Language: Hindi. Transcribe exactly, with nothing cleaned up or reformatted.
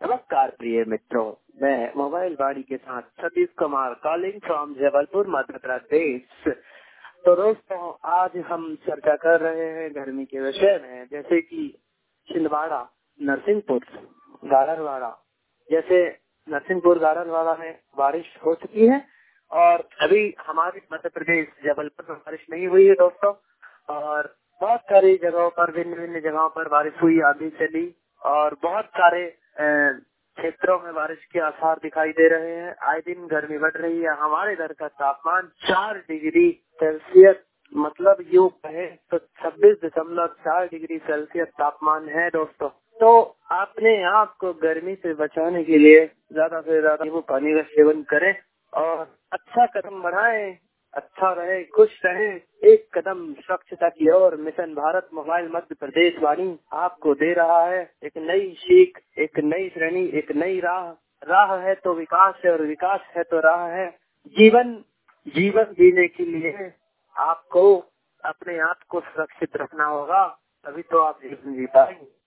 नमस्कार प्रिय मित्रों, मैं मोबाइल वाणी के साथ सतीश कुमार कॉलिंग फ्रॉम जबलपुर मध्य प्रदेश। तो दोस्तों, आज हम चर्चा कर रहे हैं गर्मी के विषय में, जैसे कि छिंदवाड़ा, नरसिंहपुर, गाड़रवाड़ा। जैसे नरसिंहपुर गाड़रवाड़ा में बारिश हो चुकी है और अभी हमारे मध्य प्रदेश जबलपुर में बारिश नहीं हुई है दोस्तों। और बहुत सारी जगहों पर, भिन्न भिन्न जगहों पर बारिश हुई, आंधी चली और बहुत सारे क्षेत्रों में बारिश के आसार दिखाई दे रहे हैं। आए दिन गर्मी बढ़ रही है। हमारे इधर का तापमान चार डिग्री सेल्सियस, मतलब यूँ कहे तो छब्बीस दशमलव चार डिग्री सेल्सियस तापमान है दोस्तों। तो अपने आप को गर्मी से बचाने के लिए ज्यादा से ज्यादा नींबू पानी का सेवन करें और अच्छा कदम बढ़ाएं, अच्छा रहे, खुश रहे। एक कदम स्वच्छता की ओर मिशन भारत मोबाइल मध्य प्रदेश वाणी आपको दे रहा है एक नई सीख, एक नई श्रेणी, एक नई राह। राह है तो विकास है और विकास है तो राह है। जीवन जीवन जीने के लिए आपको अपने आप को सुरक्षित रखना होगा, तभी तो आप जीवन जी पाएंगे।